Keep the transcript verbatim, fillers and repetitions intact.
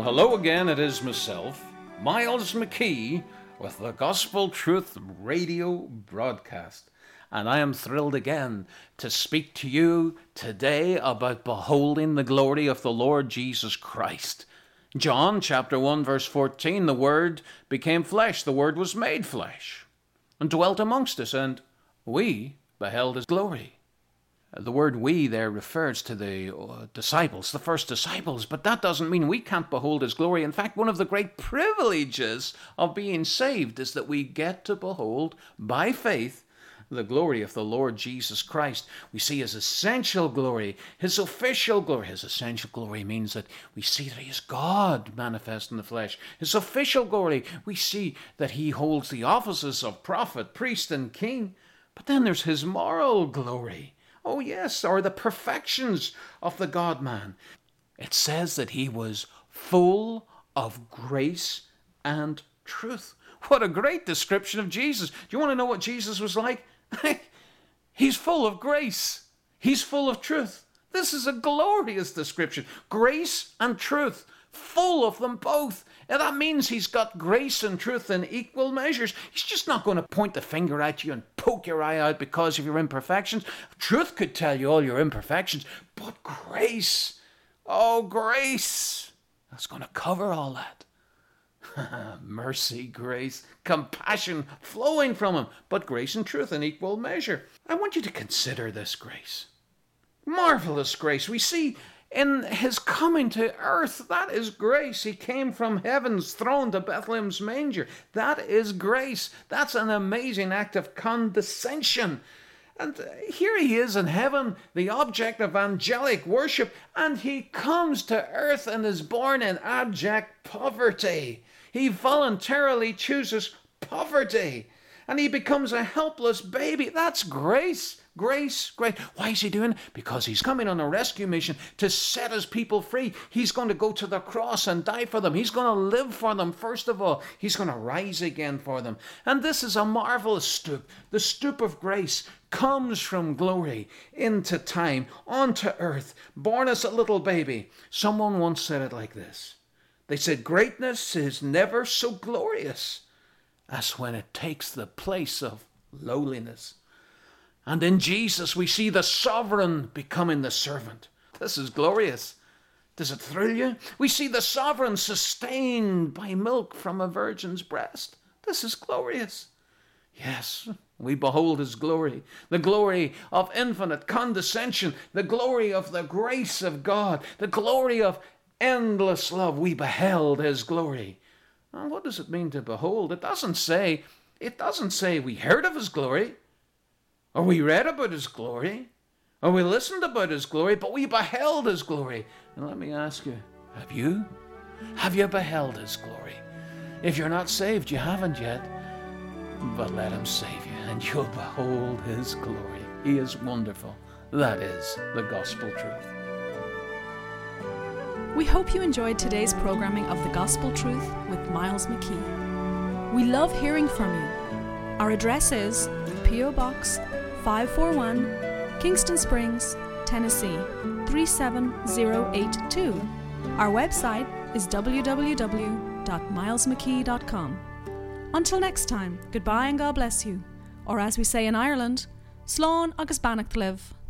hello again, it is myself, Miles McKee, with the Gospel Truth radio broadcast. And I am thrilled again to speak to you today about beholding the glory of the Lord Jesus Christ. John chapter one verse fourteen, the Word became flesh, the Word was made flesh, and dwelt amongst us, and we beheld his glory. The word we there refers to the uh, disciples, the first disciples, but that doesn't mean we can't behold his glory. In fact, one of the great privileges of being saved is that we get to behold, by faith, the glory of the Lord Jesus Christ. We see his essential glory, his official glory. His essential glory means that we see that he is God manifest in the flesh. His official glory, we see that he holds the offices of prophet, priest, and king. But then there's his moral glory. Oh yes, or the perfections of the God-man. It says that he was full of grace and truth. What a great description of Jesus. Do you want to know what Jesus was like? He's full of grace. He's full of truth. This is a glorious description. Grace and truth, full of them both. And that means he's got grace and truth in equal measures. He's just not going to point the finger at you and poke your eye out because of your imperfections. Truth could tell you all your imperfections, but grace, oh grace, that's going to cover all that. Mercy, grace, compassion flowing from him, but grace and truth in equal measure. I want you to consider this grace. Marvelous grace. We see in his coming to earth, that is grace. He came from heaven's throne to Bethlehem's manger. That is grace. That's an amazing act of condescension. And here he is in heaven, the object of angelic worship, and he comes to earth and is born in abject poverty. He voluntarily chooses poverty, and he becomes a helpless baby. That's grace. Grace, grace. Why is he doing it? Because he's coming on a rescue mission to set his people free. He's going to go to the cross and die for them. He's going to live for them, first of all. He's going to rise again for them. And this is a marvelous stoop. The stoop of grace comes from glory into time, onto earth, born as a little baby. Someone once said it like this. They said, greatness is never so glorious as when it takes the place of lowliness. And in Jesus, we see the sovereign becoming the servant. This is glorious. Does it thrill you? We see the sovereign sustained by milk from a virgin's breast. This is glorious. Yes, we behold his glory, the glory of infinite condescension, the glory of the grace of God, the glory of endless love. We beheld his glory. And what does it mean to behold? It doesn't say, it doesn't say we heard of his glory, or we read about his glory, or we listened about his glory, but we beheld his glory. And let me ask you, have you? Have you beheld his glory? If you're not saved, you haven't yet. But let him save you, and you'll behold his glory. He is wonderful. That is the gospel truth. We hope you enjoyed today's programming of The Gospel Truth with Miles McKee. We love hearing from you. Our address is P O Box five forty-one, Kingston Springs, Tennessee three seven zero eight two. Our website is w w w dot miles mckee dot com. Until next time, goodbye and God bless you. Or as we say in Ireland, Slán agus Bannacht live.